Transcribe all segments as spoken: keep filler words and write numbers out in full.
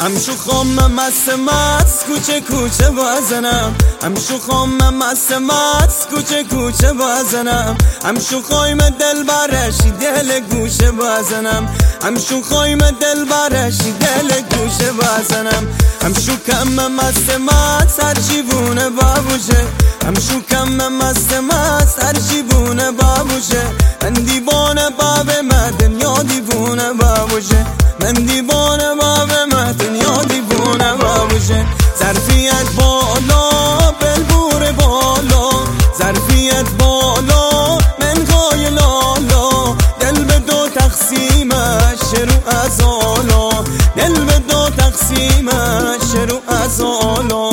همشو خام مست مست کوچه کوچه بازنم، همشو خام مست مست کوچه کوچه بازنم، همشو خایم دل برشی دل گوشه بازنم، همشو خایم دل برشی دل گوشه بازنم، همشو کم مست مست هر چی بونه بابوشه، همشو کم مست مست هر چی بونه بابوشه، من دیوانه باب من دنیا دیوونه بابوشه، من دیوانه باب من دنیا دیوونه بابوشه. ظرفیت بالا بلبور بالا، ظرفیت بالا منقای لالا، دل به دو تقسیمش شروع از آلا، دل به دو تقسیمش شروع از آلا.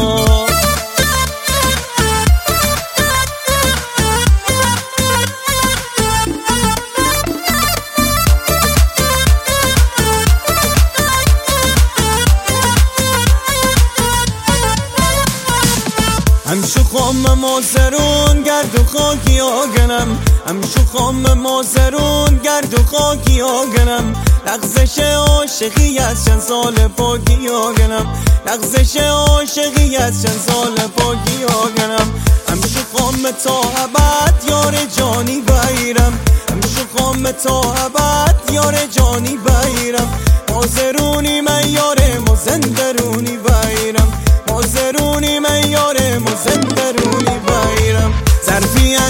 همشو خام مازرون گرد و خاکی آگنم، همشو خام مازرون گرد و خاکی آگنم، لغزش عاشقی از چند سال پاکی آگنم، لغزش عاشقی از چند سال پاکی آگنم، همشو خام تا ابد یار جانی بایرم، همشو خام تا ابد یار جانی بایرم، مازرونی من یار مازندرونی بایرم، مازرونی من یار مازندرونی بایرم. ظرفیت